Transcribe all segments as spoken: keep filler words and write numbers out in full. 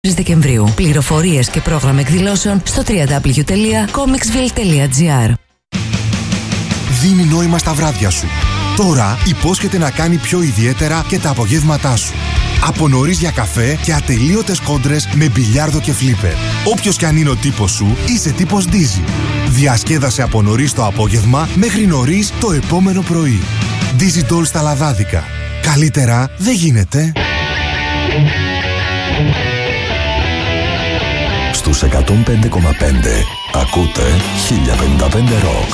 Δεκεμβρίου. Πληροφορίες και πρόγραμμα εκδηλώσεων στο double-u double-u double-u τελεία comicsville τελεία gr. Δίνει νόημα στα βράδια σου. Τώρα υπόσχεται να κάνει πιο ιδιαίτερα και τα απογεύματά σου. Από νωρίς για καφέ και ατελείωτες κόντρες με μπιλιάρδο και φλίπερ. Όποιος κι αν είναι ο τύπος σου, είσαι τύπος Dizzy. Διασκέδασε από νωρίς το απόγευμα μέχρι νωρίς το επόμενο πρωί. Dizzy Doll στα λαδάδικα. Καλύτερα δεν γίνεται. Στους εκατόν πέντε κόμμα πέντε ακούτε χίλια πενήντα πέντε Rock.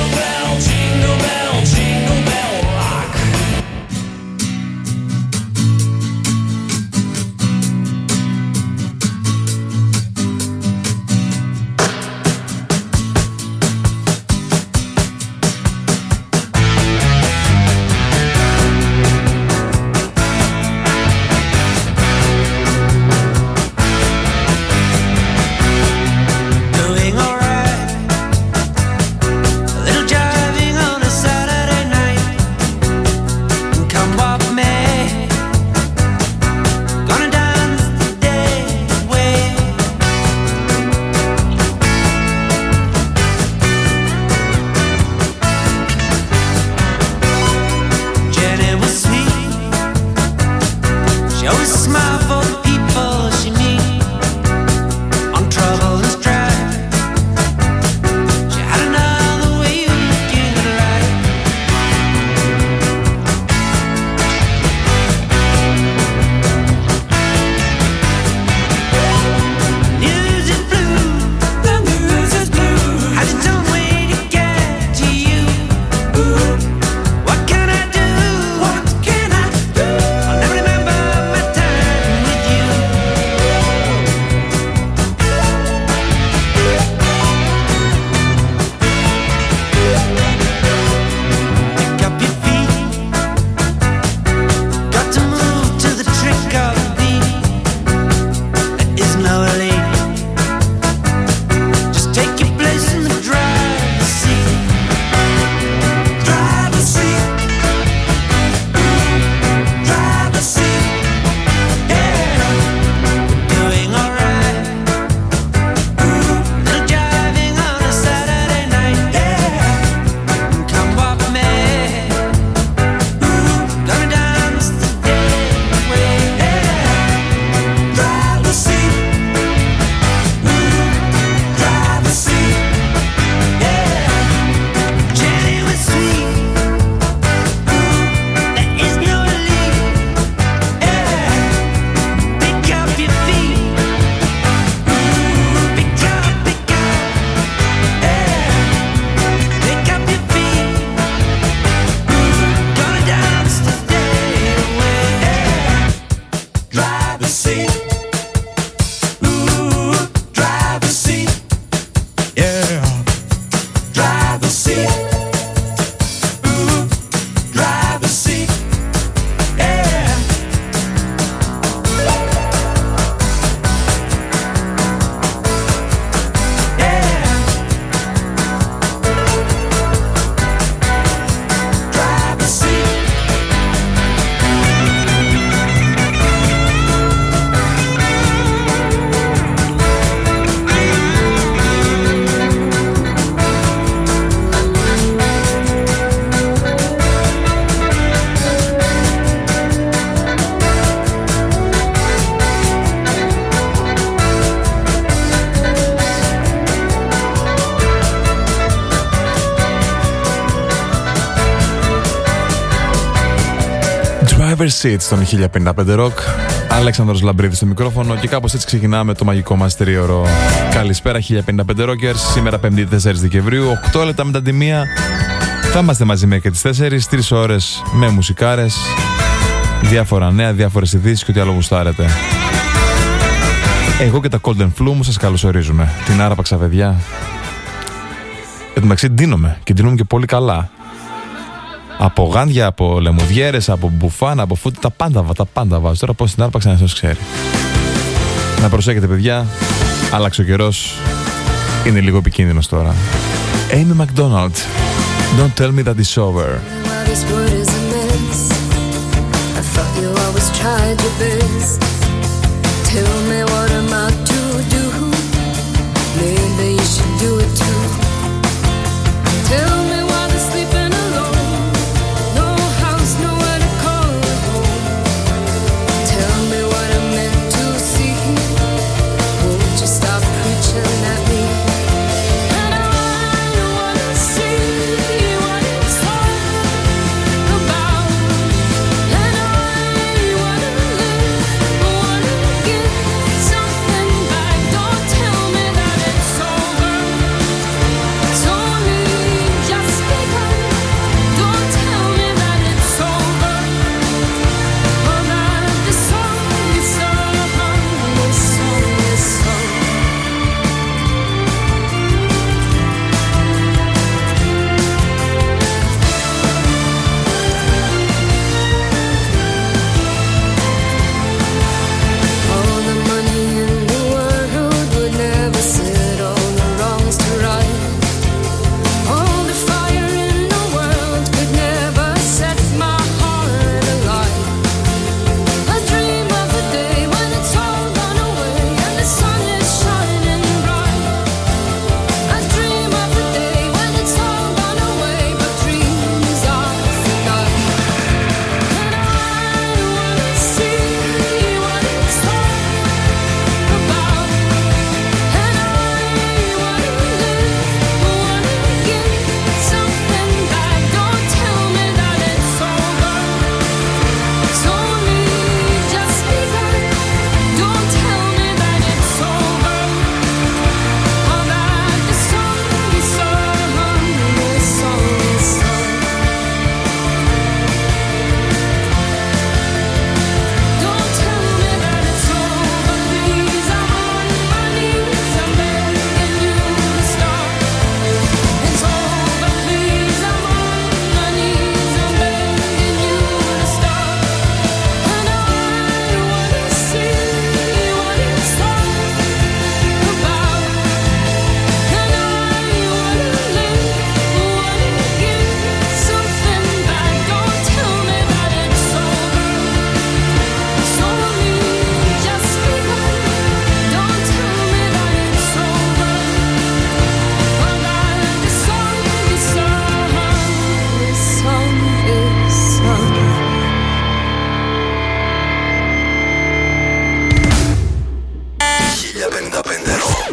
Driver's Seat στον χίλια πενήντα πέντε Rock. Αλέξανδρος Λαμπρίδης στο μικρόφωνο και κάπως έτσι ξεκινάμε το μαγικό μας τρίωρο. Καλησπέρα χίλια πενήντα πέντε Rockers. Σήμερα Πέμπτη τέσσερις Δεκεμβρίου, οκτώ λεπτά μετά τη μία. Θα είμαστε μαζί μέχρι και τις τέσσερις, τρεις ώρες με μουσικάρες, διάφορα νέα, διάφορες ειδήσεις και ό,τι άλλο γουστάρετε. Εγώ και τα Cold and Flu μου σας καλωσορίζουμε. Την άραπαξα, παιδιά. Εν τω μεταξύ ντύνομαι και ντύνομαι και πολύ καλά. Από γάντια, από λεμουδιέρες, από μπουφάνα, από φούτι, τα πάντα, τα πάντα βάζω. Τώρα πώς την άρπαξα να σας ξέρει. Να προσέχετε, παιδιά, άλλαξε ο καιρός, είναι λίγο επικίνδυνος τώρα. Amy McDonald, Don't tell me that it's over. Tell me what am I to do? Maybe you should do it too. Tell me why they're sleeping alone. No house, nowhere to call it home. Tell me what I'm meant to see. Won't you stop preaching at me? And I wanna see what it's all about. And I wanna live, wanna give something back. Don't tell me that it's over. It's only just begun. Don't tell me that it's over. Or that the song is sung, the song is sung. All the money in the world would never set all the wrongs to right. All the fire in the world could never set my heart alight. I dream of a day when it's all gone away and the sun is shining bright. I dream of a day when it's all gone away, but dreams are finite. And I wanna see what it's all about. And I wanna live, wanna give something back. Don't tell me that it's over. It's only just begun. Don't tell me that it's over. Or that the song is sung, the song is sung. Don't tell me that it's over, please. I'm on my knees, I'm begging you to stop. It's over, please. I'm on my knees, I'm begging you to stop. And I wanna see what it's all about. And I wanna live, wanna give something back. Don't tell me that it's over. It's only just begun. Don't tell me that it's over. Or that the song is sung, the song is sung. χίλια πενήντα πέντε Rock.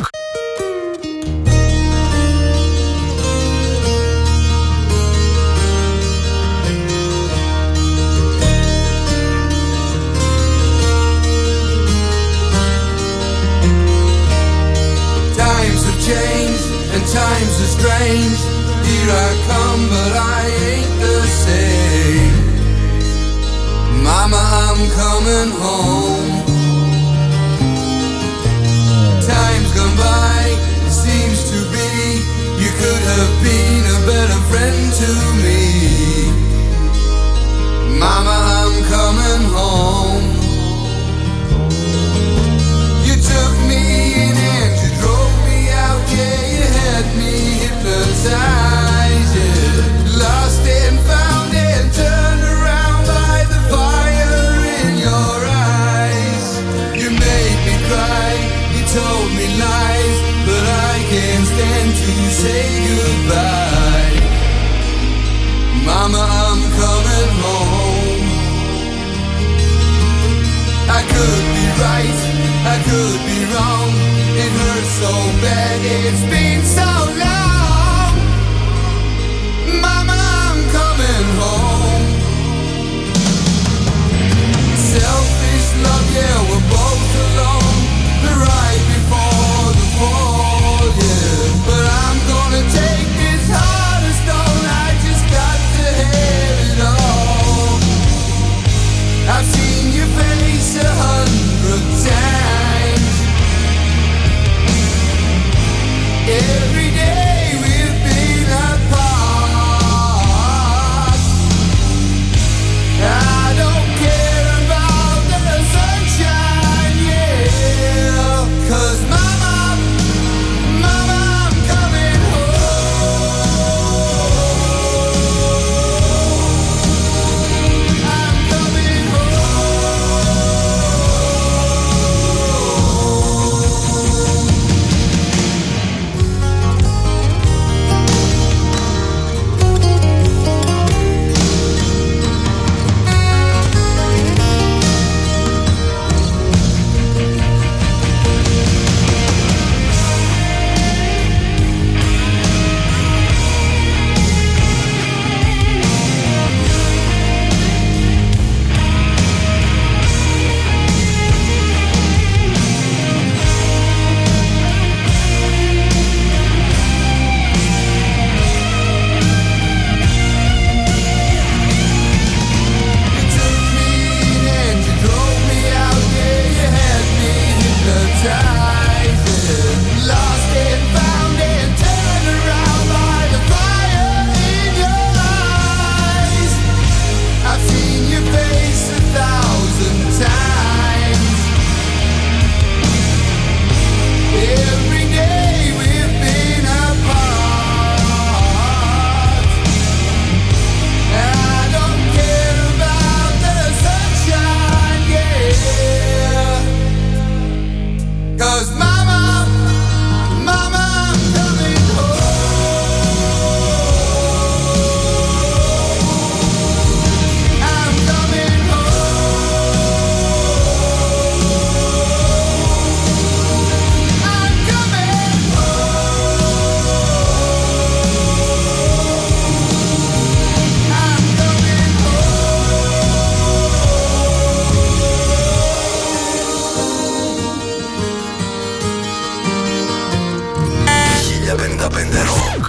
Times have changed and times are strange. Here I come, but I ain't the same. Mama, I'm coming home. Time's gone by, seems to be. You could have been a better friend to me. Mama, I'm coming home. You took me in and you drove me out, yeah, you had me hypnotized, yeah. Lost and found and turned around by the fire in your eyes. You made me cry, you told me lies, but I can't stand to say goodbye. Mama, I'm coming home. I could be right, I could be wrong. It hurts so bad, it's been so long. Mama, I'm coming home. Selfish love, yeah, we're both alone. The right before the fall, yeah. But I'm gonna take this heart of stone. I just got to have it all. I've seen your face a hundred times. Every πενήντα πέντε Rock.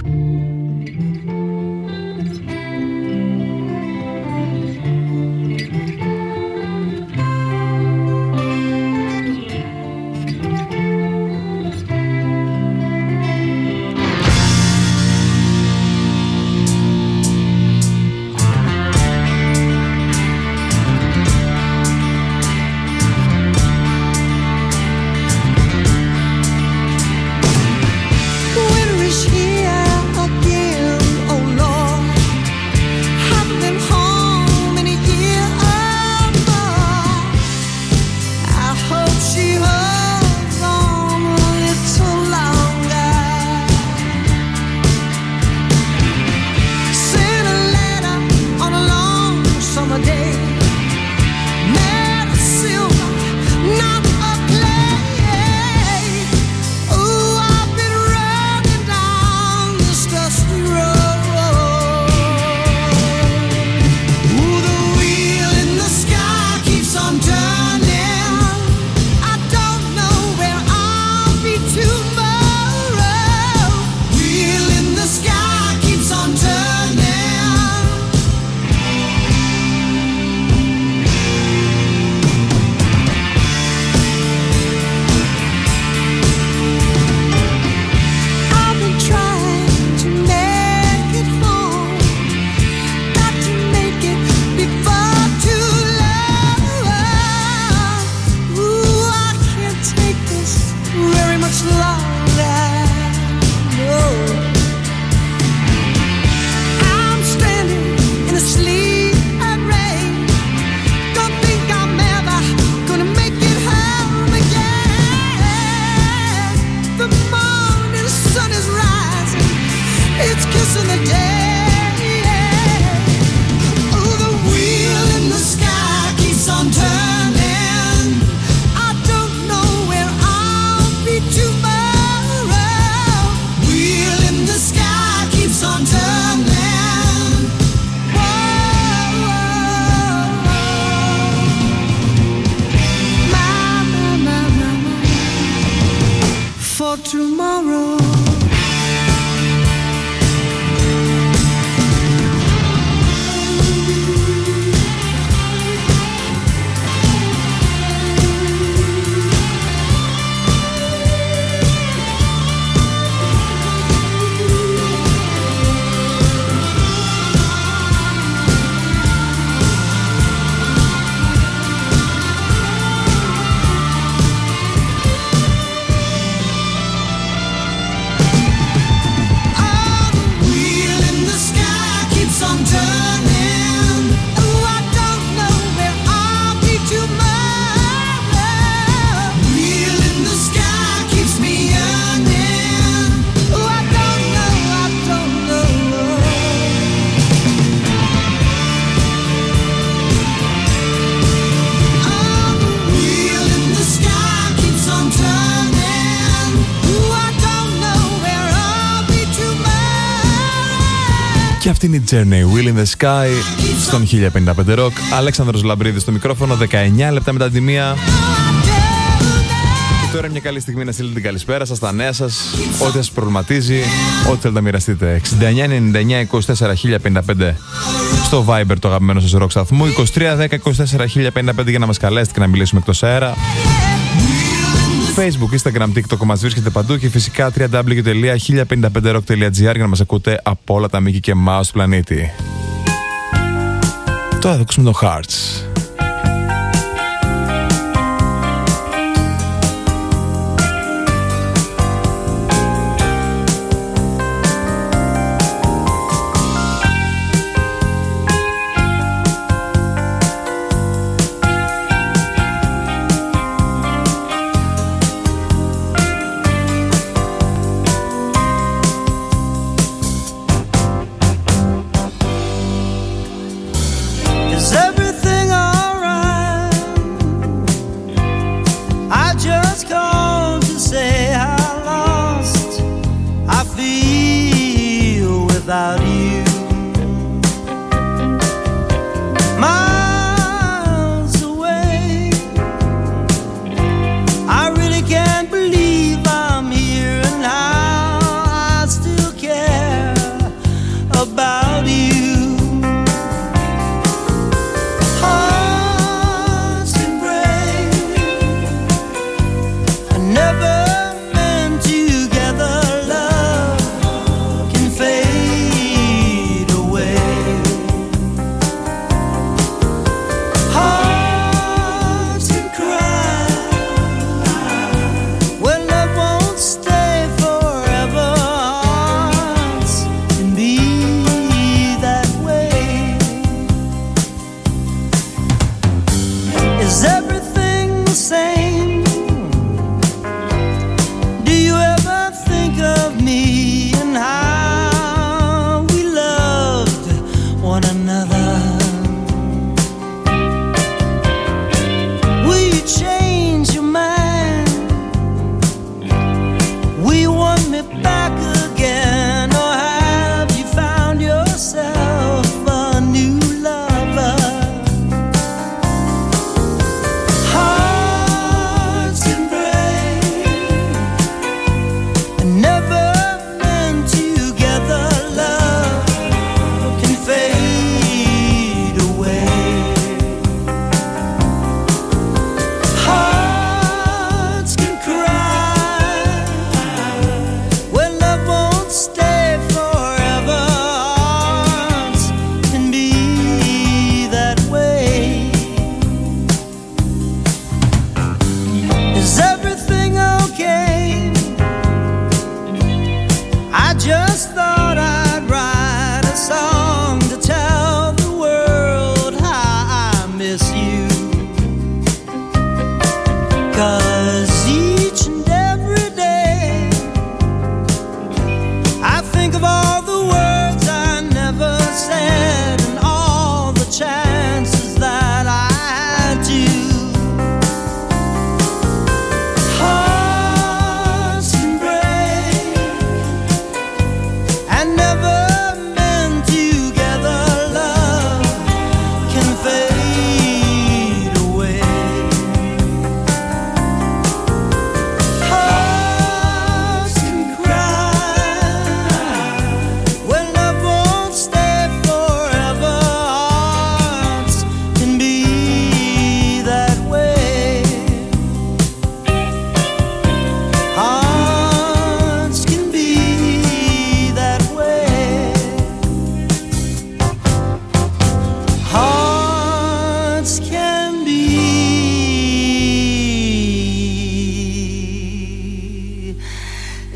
Και αυτή είναι η Journey, Wheel in the Sky, στον χίλια πενήντα πέντε Rock. Αλέξανδρος Λαμπρίδης στο μικρόφωνο, δεκαεννιά λεπτά μετά τη μία. Και τώρα μια καλή στιγμή να στείλετε την καλησπέρα σας, τα νέα σας, ό,τι σας προβληματίζει, ό,τι θέλετε να μοιραστείτε. εξήντα εννιά ενενήντα εννιά είκοσι τέσσερα χίλια πενήντα πέντε στο Viber, το αγαπημένο σας rock σταθμού, είκοσι τρία δέκα είκοσι τέσσερα χίλια πενήντα πέντε για να μας καλέσετε και να μιλήσουμε εκτός αέρα. Facebook, Instagram, TikTok μας βρίσκεται παντού και φυσικά double-u double-u double-u τελεία χίλια πενήντα πέντε rock τελεία τζι άρ για να μας ακούτε από όλα τα μήκη και μάους του πλανήτη. Τώρα θα ακούσουμε το Hearts. Is everything all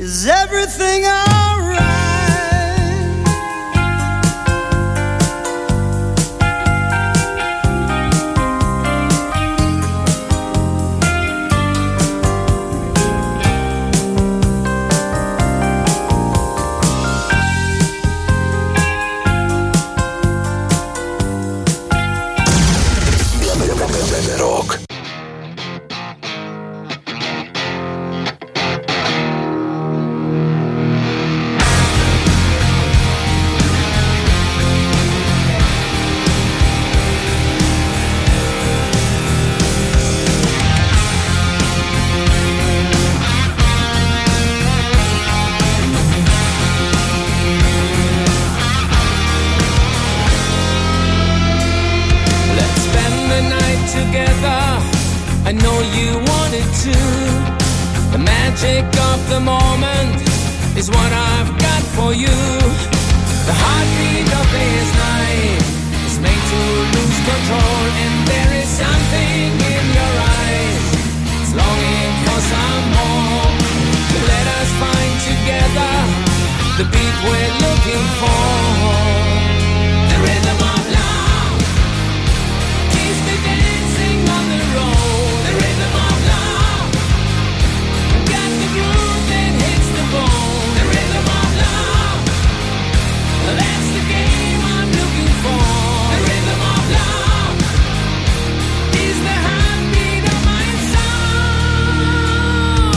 Is everything alright? Rock. Together, I know you wanted to. The magic of the moment is what I've got for you. The heartbeat of this night is made to lose control, and there is something in your eyes. It's longing for some more. Let us find together the beat we're looking for. The rhythm of love keeps me dancing on the road. The rhythm of love got the groove that hits the bone. The rhythm of love, that's the game I'm looking for. The rhythm of love is the heartbeat of my soul.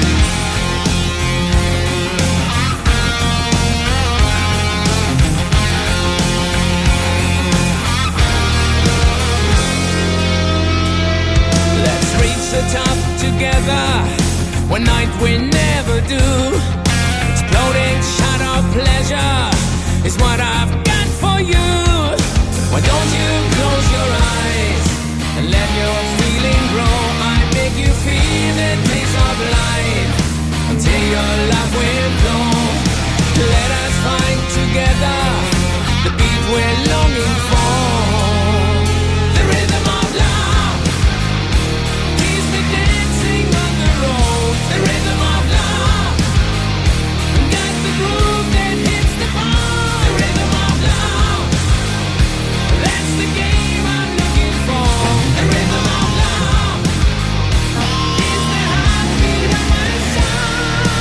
Let's reach the top together, one night we never do. Exploding shot of pleasure is what I've got for you. Why don't you close your eyes and let your feeling grow? I make you feel the taste of life until your love will flow. Let us find together the beat we're longing for. The rhythm of love keeps me dancing on the road. The rhythm of love got the groove that hits the bone. The rhythm of love, that's the game I'm looking for. The rhythm of love is the heartbeat of my soul.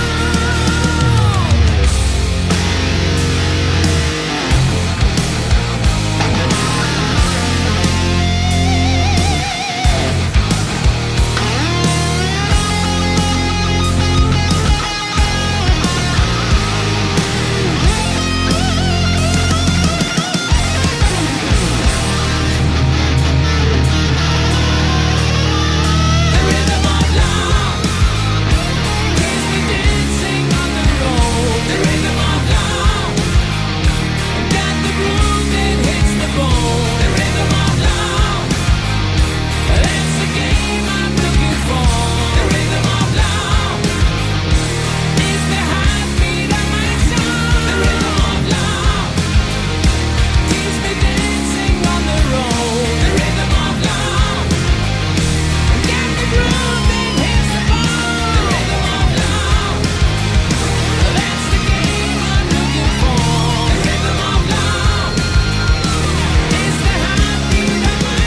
The rhythm of love keeps me dancing on the road. The rhythm of love got the groove that hits the bone. The rhythm of love, that's the game I'm looking for. The rhythm of love is the heartbeat of my soul. The rhythm of love keeps me dancing on the road. The rhythm of love got the groove that hits the bone. The rhythm of love, that's the game I'm looking for. The rhythm of love is the heartbeat of my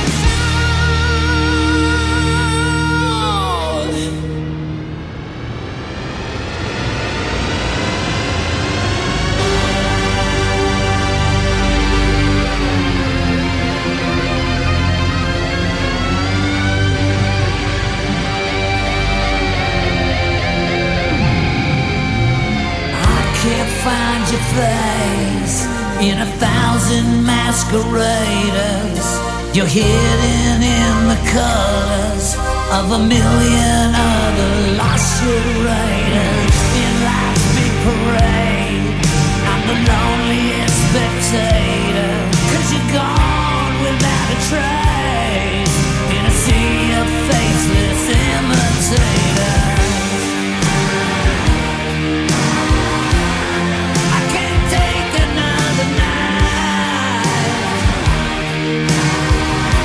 soul. I can't find your face in a thousand masqueraders. You're hidden in the colors of a million other lost charades. In life's big parade, I'm the loneliest spectator, 'cause you're gone without a trace in a sea of faceless imitators. I can't take another night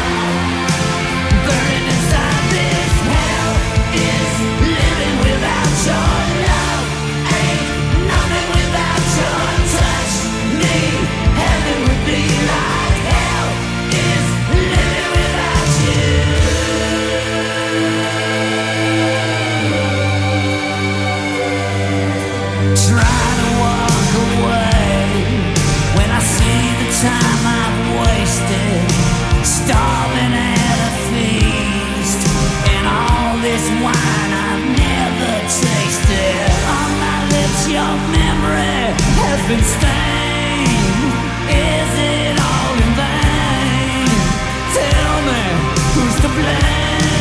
burning inside this hell. Is living without try to walk away when I see the time I've wasted, starving at a feast, and all this wine I've never tasted. On my lips your memory has been stained. Is it all in vain? Tell me who's to blame.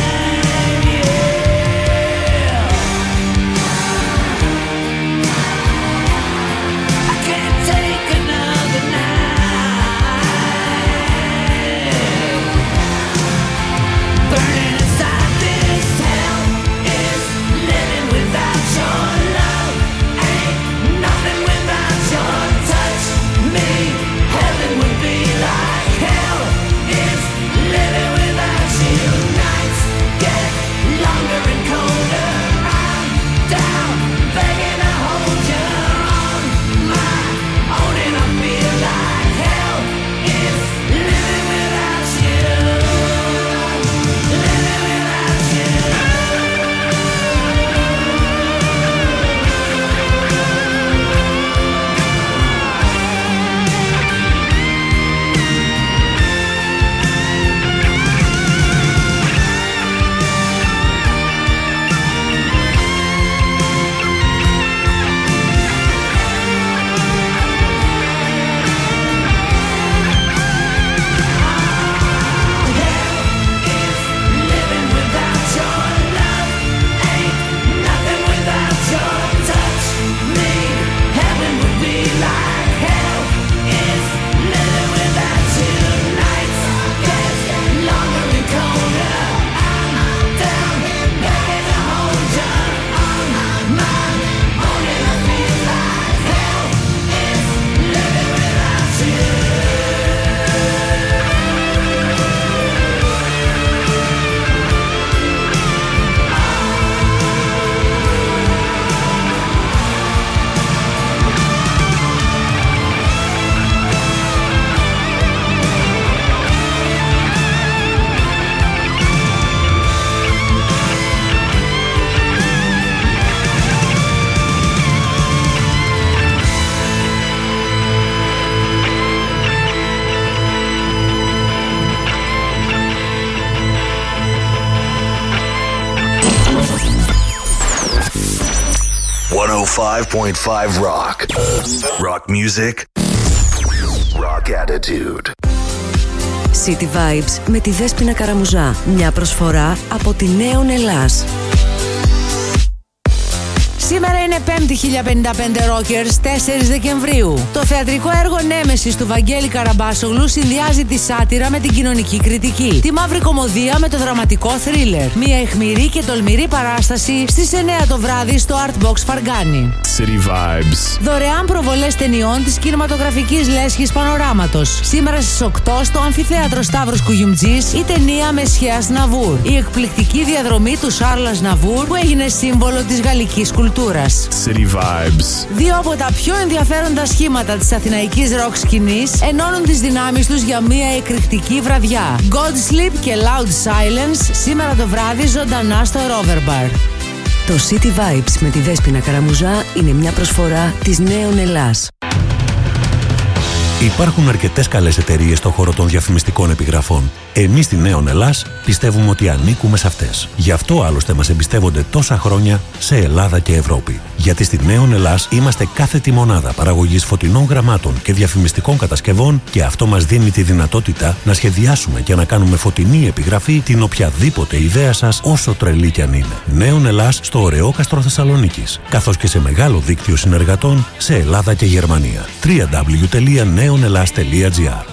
one oh five point five Rock. Rock music. Rock attitude. City Vibes με τη Δέσποινα Καραμουζά. Μια προσφορά από τη Νέον Ελλάς. Σήμερα είναι Πέμπτη χίλια πενήντα πέντε Rockers, τέσσερις Δεκεμβρίου. Το θεατρικό έργο Νέμεσης του Βαγγέλη Καραμπάσογλου συνδυάζει τη σάτυρα με την κοινωνική κριτική. Τη μαύρη κωμωδία με το δραματικό θρίλερ. Μια αιχμηρή και τολμηρή παράσταση στις εννιά το βράδυ στο Artbox Φαργκάνη. City Vibes. Δωρεάν προβολές ταινιών της κινηματογραφικής λέσχης Πανοράματος. Σήμερα στις οκτώ στο Αμφιθέατρο Σταύρος Κουγιουμτζής η ταινία Μεσχέας Ναβούρ. Η εκπληκτική διαδρομή του Σάρλας Ναβούρ που έγινε σύμβολο της γαλλικής κουλτούρας. City Vibes. Δύο από τα πιο ενδιαφέροντα σχήματα της αθηναϊκής ροκ σκηνής ενώνουν τις δυνάμεις τους για μια εκρηκτική βραδιά. God Sleep και Loud Silence σήμερα το βράδυ ζωντανά στο Rover Bar. Το City Vibes με τη Δέσποινα Καραμουζά είναι μια προσφορά της Νέον Ελλάς. Υπάρχουν αρκετές καλές εταιρείες στον χώρο των διαφημιστικών επιγραφών. Εμείς στη Νέον Ελλάς πιστεύουμε ότι ανήκουμε σε αυτές. Γι' αυτό άλλωστε μας εμπιστεύονται τόσα χρόνια σε Ελλάδα και Ευρώπη. Γιατί στη Νέον Ελλάς είμαστε κάθετη μονάδα παραγωγής φωτεινών γραμμάτων και διαφημιστικών κατασκευών και αυτό μας δίνει τη δυνατότητα να σχεδιάσουμε και να κάνουμε φωτεινή επιγραφή την οποιαδήποτε ιδέα σας, όσο τρελή κι αν είναι. Νέον Ελλάς στο Ωρεόκαστρο Θεσσαλονίκης, καθώς και σε μεγάλο δίκτυο συνεργατών σε Ελλάδα και Γερμανία. double-u double-u double-u τελεία νέον ελλάς τελεία τζι άρ.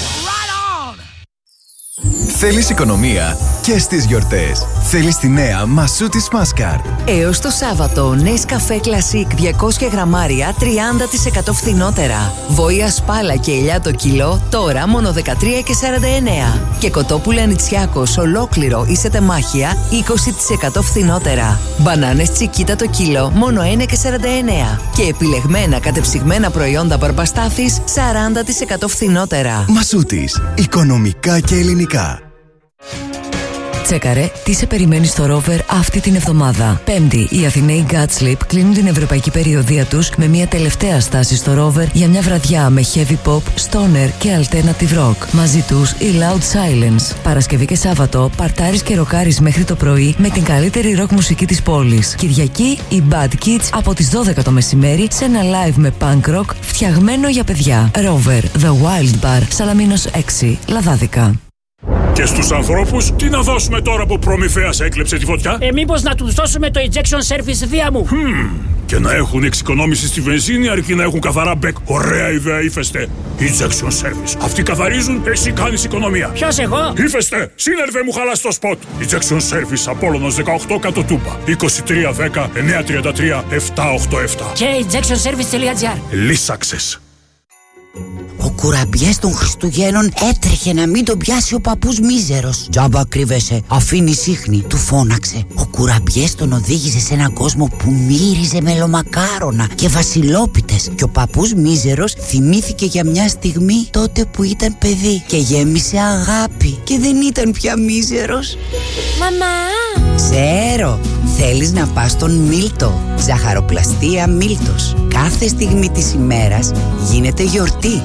Θέλεις οικονομία και στις γιορτές. Θέλεις τη νέα Μασούτης Maskart. Έως το Σάββατο, Nescafé Classic διακόσια γραμμάρια τριάντα τοις εκατό φθηνότερα. Βόηα σπάλα και ελιά το κιλό τώρα μόνο δεκατρία και σαράντα εννέα. Και κοτόπουλα Νητσιάκος ολόκληρο ή σε τεμάχια είκοσι τοις εκατό φθηνότερα. Μπανάνες Τσικίτα το κιλό μόνο ένα και σαράντα εννέα. Και επιλεγμένα κατεψυγμένα προϊόντα Μπαρμπαστάφης σαράντα τοις εκατό φθηνότερα. Μασούτης. Οικονομικά και ελληνικά. Τσέκαρε τι σε περιμένει στο Rover αυτή την εβδομάδα. Πέμπτη, οι Αθηναίοι Godsleep κλείνουν την ευρωπαϊκή περιοδεία τους με μια τελευταία στάση στο Rover για μια βραδιά με heavy pop, stoner και alternative rock. Μαζί τους οι Loud Silence. Παρασκευή και Σάββατο παρτάρεις και ροκάρεις μέχρι το πρωί με την καλύτερη rock μουσική της πόλης. Κυριακή οι Bad Kids από τις δώδεκα το μεσημέρι σε ένα live με punk rock φτιαγμένο για παιδιά. Rover, The Wild Bar, Σαλαμίνος έξι, Λαδάδικα. Και στους ανθρώπους, τι να δώσουμε τώρα που Προμηθέας έκλεψε τη φωτιά? Ε, μήπως να τους δώσουμε το injection service δία μου. Hmm. Και να έχουν εξοικονόμηση στη βενζίνη αρκεί να έχουν καθαρά μπεκ. Ωραία ιδέα, Ύφεστε. Injection service. Αυτοί καθαρίζουν, εσύ κάνεις οικονομία. Ποιος εγώ? Ύφεστε, σύνερβε μου χαλάς το σποτ. Injection service, Απόλλωνος δεκαοκτώ κάτω Τούμπα. είκοσι τρία δέκα εννιακόσια τριάντα τρία επτακόσια ογδόντα επτά. Και injection service τελεία τζι άρ. Λύσαξες. Ο κουραμπιές των Χριστουγέννων έτρεχε να μην τον πιάσει ο παππούς μίζερος. Τζάμπα κρύβεσαι, αφήνει σύχνη, του φώναξε. Ο κουραμπιές τον οδήγησε σε έναν κόσμο που μύριζε μελομακάρονα και βασιλόπιτες. Και ο παππούς μίζερος θυμήθηκε για μια στιγμή τότε που ήταν παιδί και γέμισε αγάπη και δεν ήταν πια μίζερος. Μαμά! Ξέρω, θέλεις να πας στον Μίλτο. Ζαχαροπλαστεία Μίλτος. Κάθε στιγμή της ημέρας γίνεται γιορτή.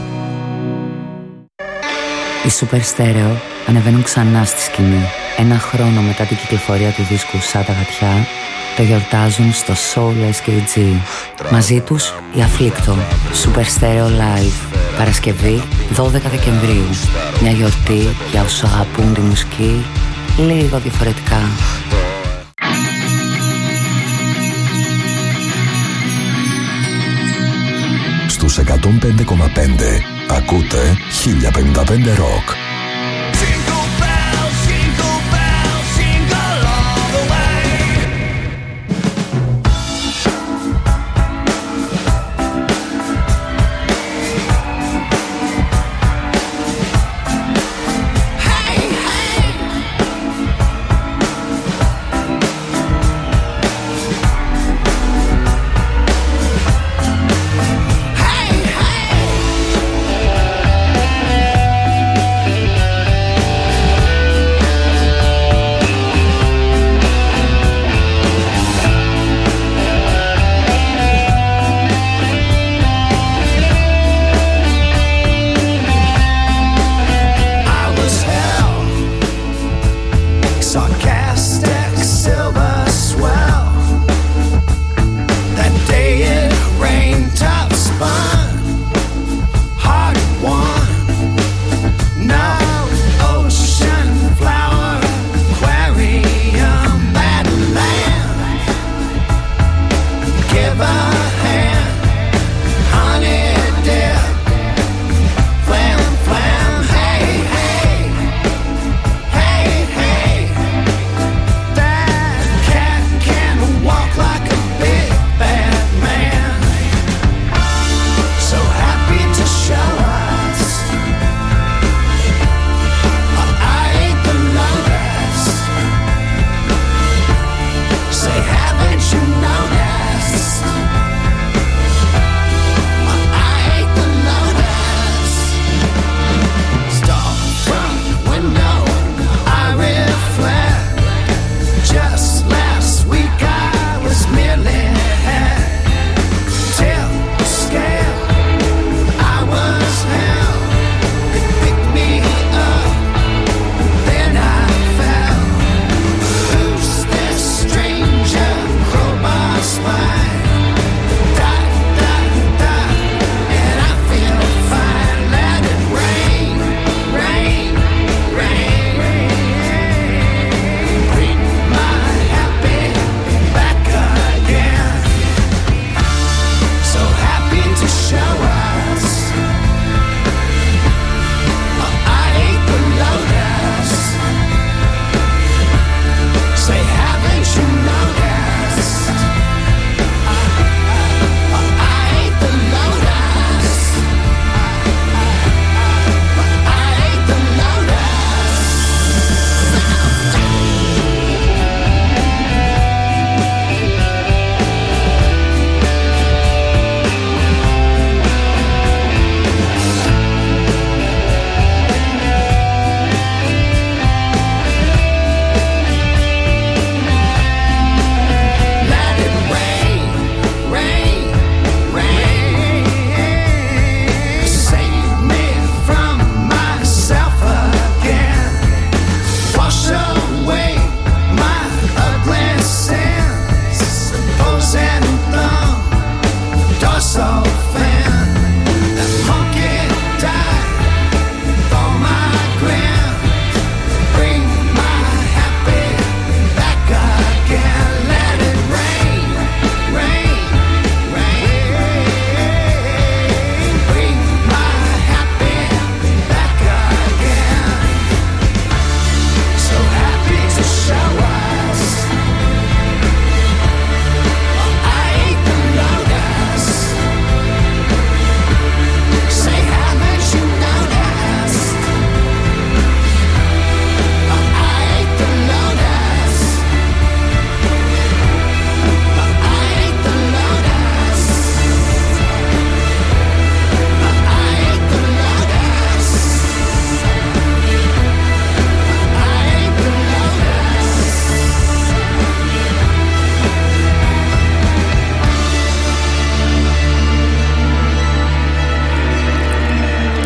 Οι Super Stereo ανεβαίνουν ξανά στη σκηνή. Ένα χρόνο μετά την κυκλοφορία του δίσκου «Σαν τα γατιά», το γιορτάζουν στο Soul ες κέι τζι. Μαζί τους η Afflicto, Super Stereo Live. Παρασκευή δώδεκα Δεκεμβρίου. Μια γιορτή για όσους αγαπούν τη μουσική λίγο διαφορετικά. Στους εκατόν πέντε κόμμα πέντε ακούτε χίλια πενήντα πέντε Rock.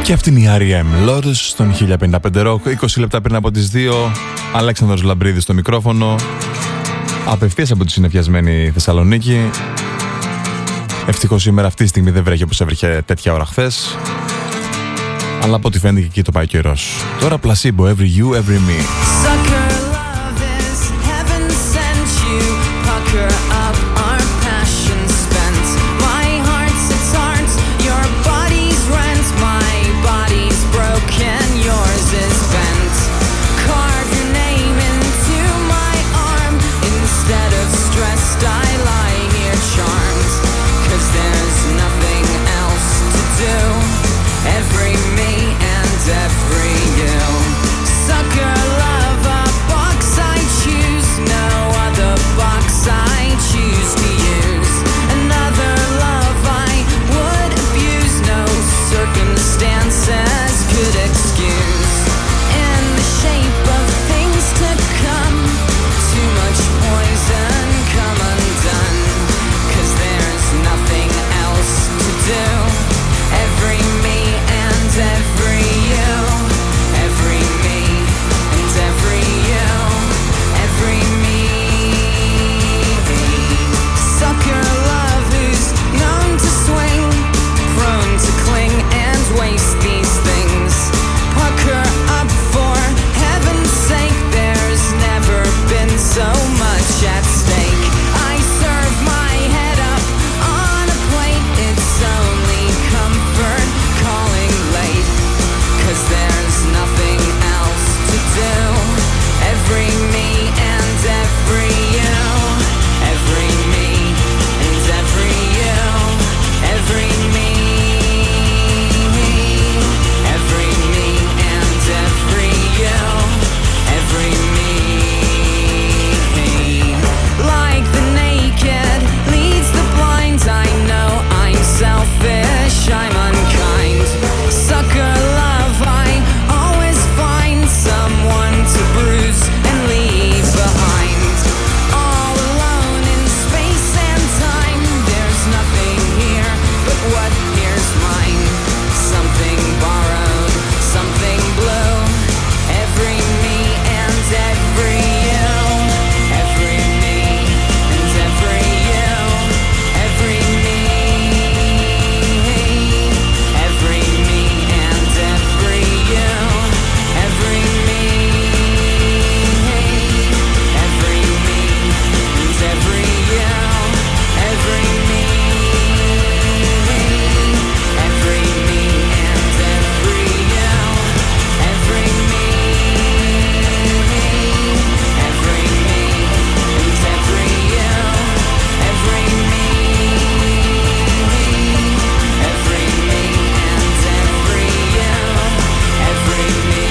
Και αυτή είναι η αρ ι εμ Lotus στον χίλια πενήντα πέντε Rock. είκοσι λεπτά πριν από τις δύο. Αλέξανδρος Λαμπρίδης στο μικρόφωνο. Απευθείας από τη συννεφιασμένη Θεσσαλονίκη. Ευτυχώς σήμερα αυτή τη στιγμή δεν βρέχει όπως έβρεχε τέτοια ώρα χθες. Αλλά από ό,τι φαίνεται και εκεί το πάει καιρός. Τώρα Placebo, Every You, Every Me. Sucker love is heaven sent you. Pucker up our passion spent. My heart's its art, your body's rent. My body's broken, yours is bent. Carve your name into my arm. Instead of stressed, I lie here charmed. 'Cause there's nothing else to do. Every me and every you. Sucker love, a box I choose. No other box I choose to use. Another love I would abuse. No circumstances could excuse. In the shape of things to come. Too much poison come undone. 'Cause there's nothing else to do. Every me and every you. Every me and every you. Every me. Sucker love who's known to swing. Prone to cling and waste these things. Pucker up for heaven's sake. There's never been so much at stake. I serve my head up on a plate. It's only comfort calling late. 'Cause there's nothing else to do. Every me and every you. Every me and every you. Every me. Every me and every you. Every me. Like the naked leads the blind. I know I'm selfish, I'm unkind. Sucker love, I always find someone to bruise and leave behind. All alone in space and time. There's nothing here but what here's mine. Something borrowed, something blue. Every me and every you. Every me and every you. Every me. Every me and every you. Every me. Every me and every you. Every me. Every me and every you. Every me. Every me and every you. Every me. Every me and every you. Every me.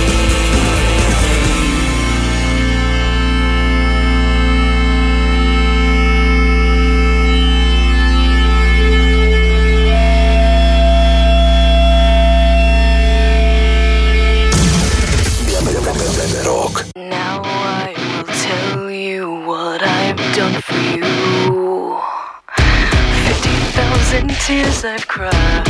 Now I will tell you what I've done for you. Fifty thousand tears I've cried,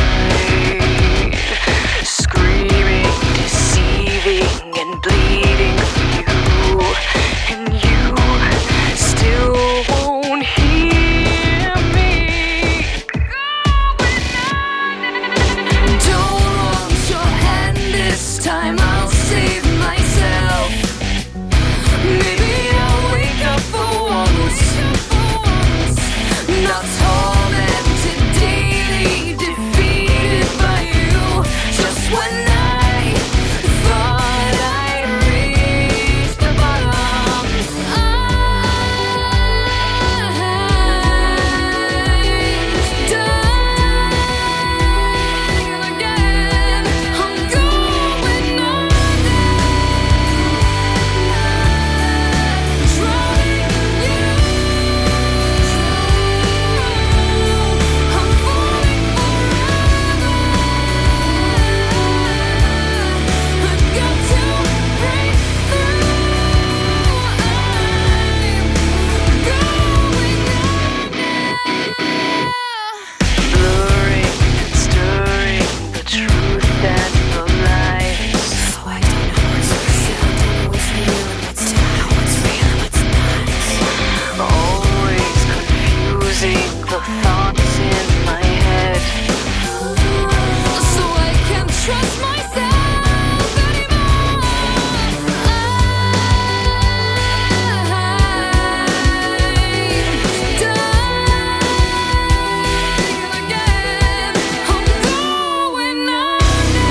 screaming, deceiving, and bleeding for you, and you still won't hear me. Don't want your hand this time, I'll save myself. Maybe I'll wake up for once. Not tormented daily, defeated by you. Just when I thought I'd reached the bottom, I'm dying again. I'm going under. Trying you. thoughts in my head. So I can't trust myself anymore. I'm dying again. I'm going under.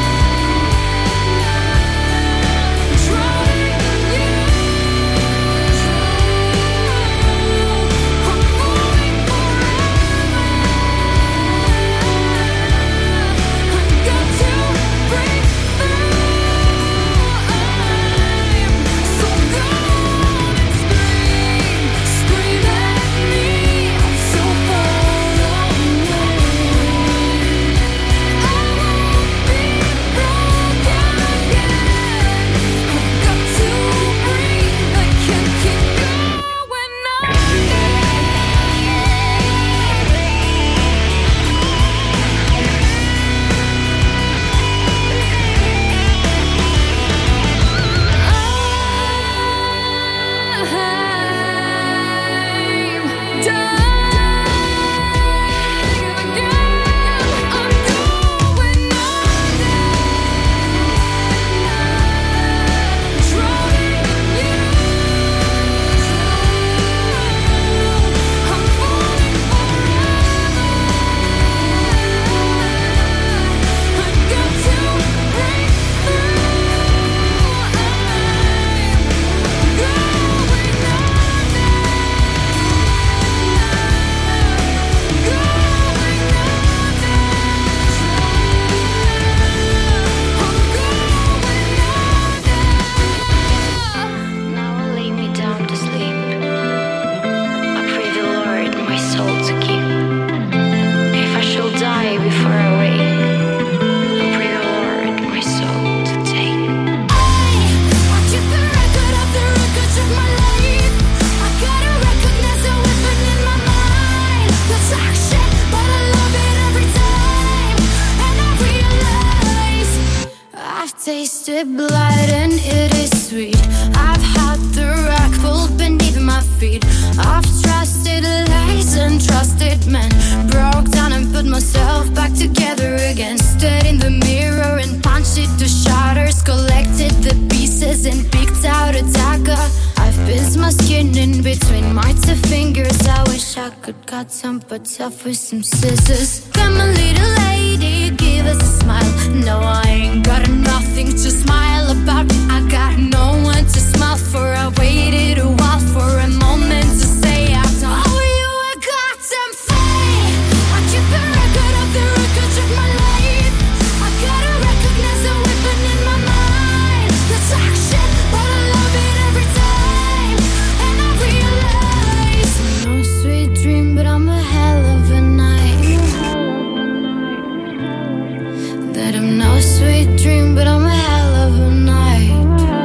Now I'll lay me down to sleep. I pray the Lord my soul to keep. If I shall die before I wake, I pray the Lord my soul to take. I keep a record of the wreckage of my life. I gotta recognize the weapon in my mind. That's action, but I love it every time. And I realize I've tasted blood and it is sweet. I've had the rock pulled beneath my feet. I've trusted lies and trusted men. Broke down and put myself back together again. Stood in the mirror and punched it to shatters. Collected the pieces and picked out a dagger. I've pinched my skin in between my two fingers. I wish I could cut some parts off with some scissors. Come a little lady, give us a smile. No, I ain't got nothing to smile about. I got no one to smile for. I waited a while for a moment to say I've done. Oh, you have got some faith. I keep a record of the wreckage of my life. I gotta recognize the weapon in my mind. That's action, but I love it every time. And I realize no sweet dream, but I'm a hell of a night. That I'm no sweet dream, but I'm a hell of a night.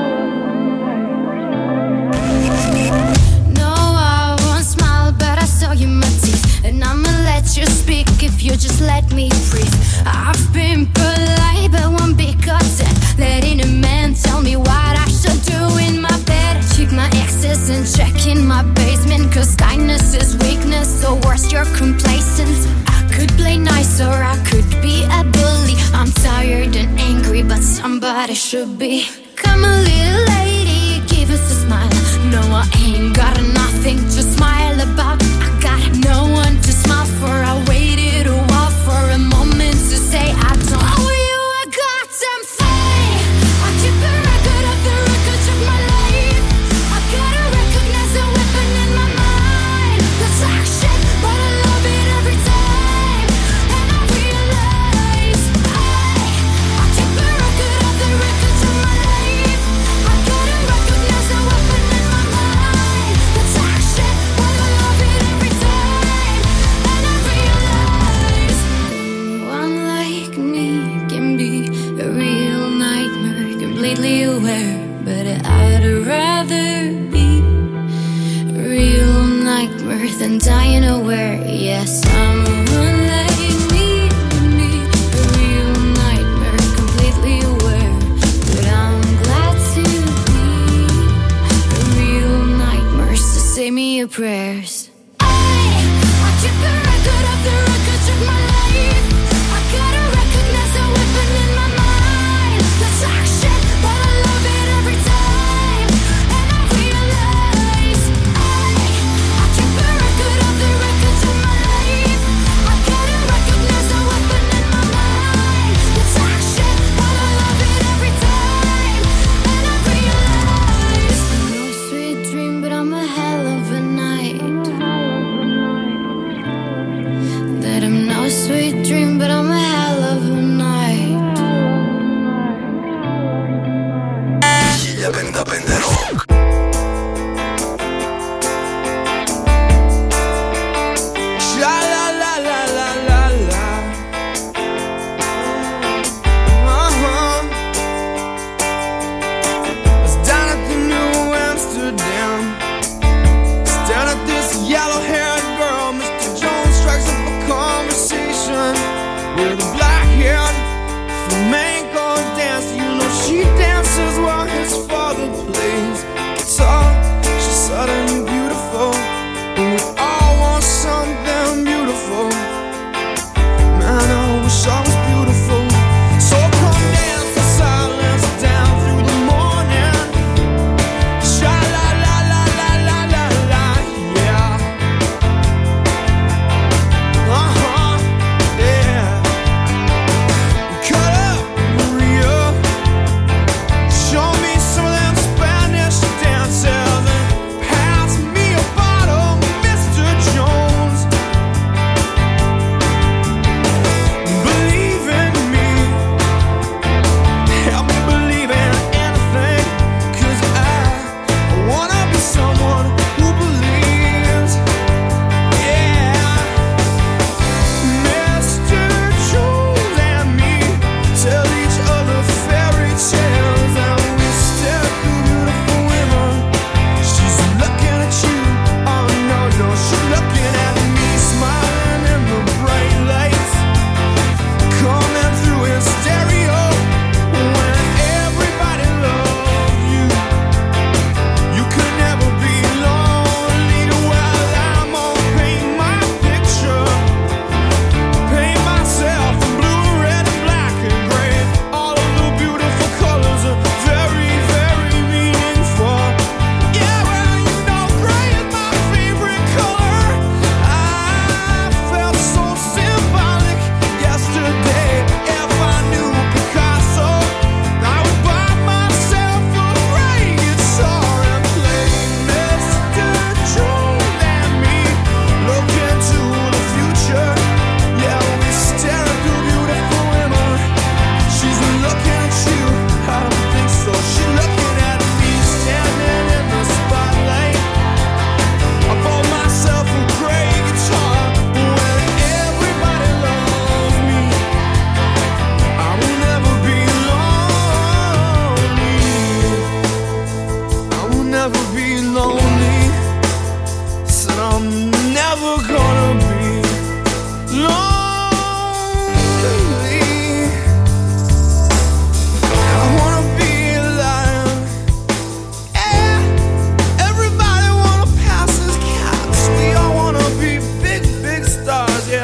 No, I won't smile, but I saw you my teeth. And I'ma let you speak if you just let me breathe. I've been polite, but won't be content. Letting a man tell me what I should do in my bed. Keep my exes in check in my basement. Cause kindness is weakness, so worse you're complacent. I could play nice or I could be a bully. I'm tired and angry, but somebody should be. Come a little lady, give us a smile. No, I ain't got nothing to smile about. I got no one to smile for. I waited a while for a moment to say I don't. Oh, you have got some faith. I keep a record of the wreckage of my life. I gotta recognize the weapon in my mind. That's action, but I love it every time. And I realize I keep a record of the wreckage of my life. I gotta recognize the weapon in my mind. That's action, but I love it every time. And I realize one like me can be a real nightmare, completely aware. But I'd rather be a real nightmare than dying aware. Yes, I'm one like me, can be a real nightmare, completely aware. But I'm glad to be a real nightmare, so say me your prayers. I, I keep a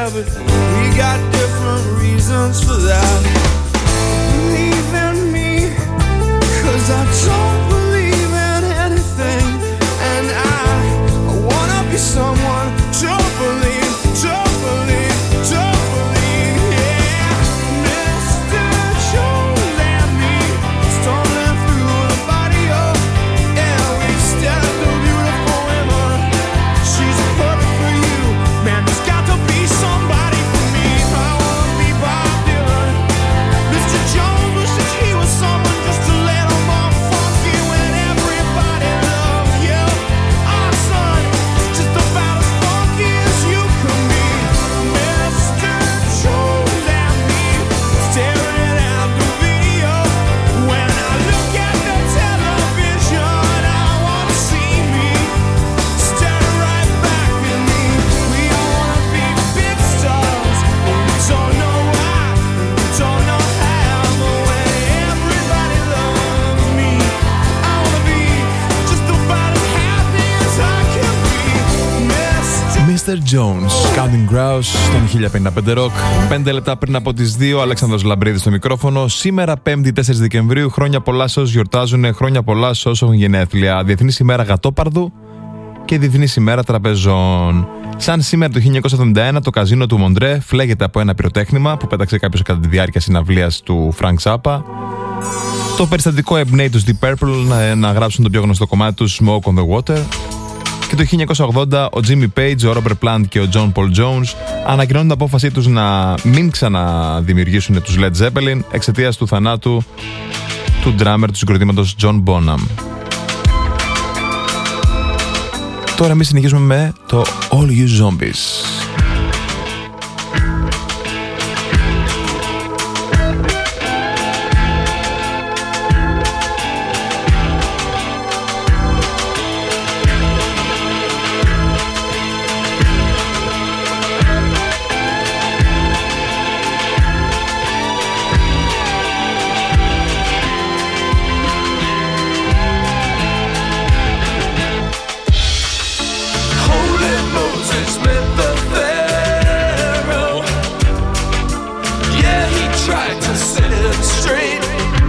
but we got different reasons for that. Believe in me, 'cause I don't believe in anything, and I, I wanna be someone to believe, to believe, to believe, yeah. Mister Jones and me, stumbling through the body of, yeah, we stand the beautiful women. She's perfect for you, man, there's got to be somebody for me. I wanna be Bob Dylan. Mister Jones wishes he was someone just a little more funky when everybody loves you. Our son is just about as funky as you can be. Mister Jones and me, staring at the video. When I look at the television, I wanna see me staring right back at me. We all wanna be big stars, but we don't know why, we don't know how. But when everybody loves me, I wanna be just about as happy as I can be. Mister μίστερ Jones, Counting Crows, στον χίλια πενήντα πέντε Rock. Πέντε λεπτά πριν από τις δύο, Αλέξανδρος Λαμπρίδης στο μικρόφωνο. Σήμερα, Πέμπτη τέσσερις Δεκεμβρίου, χρόνια πολλά σε όσους γιορτάζουν, χρόνια πολλά σε όσους έχουν γενέθλια. Διεθνής ημέρα γατόπαρδου και Διεθνής ημέρα τραπεζών. Σαν σήμερα το χίλια εννιακόσια εβδομήντα ένα, το καζίνο του Μοντρέ φλέγεται από ένα πυροτέχνημα που πέταξε κάποιος κατά τη διάρκεια συναυλίας του Frank Zappa. Το περιστατικό εμπνέει τους Deep Purple να, να γράψουν το πιο γνωστό κομμάτι τους, Smoke on the Water. Και το χίλια εννιακόσια ογδόντα ο Jimmy Page, ο Robert Plant και ο John Paul Jones ανακοινώνουν την απόφασή τους να μην ξαναδημιουργήσουν τους Led Zeppelin εξαιτίας του θανάτου του drummer του συγκροτήματος John Bonham. Τώρα εμείς συνεχίζουμε με το All You Zombies. Holy Moses met the Pharaoh. Yeah, he tried to set it straight.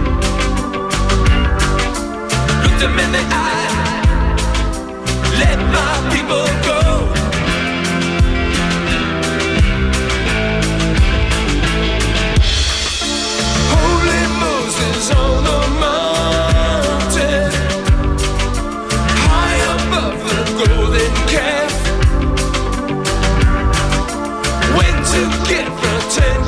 Looked him in the eye. Let my people go. Holy Moses on the mountain, high above the golden calf, went to get the ten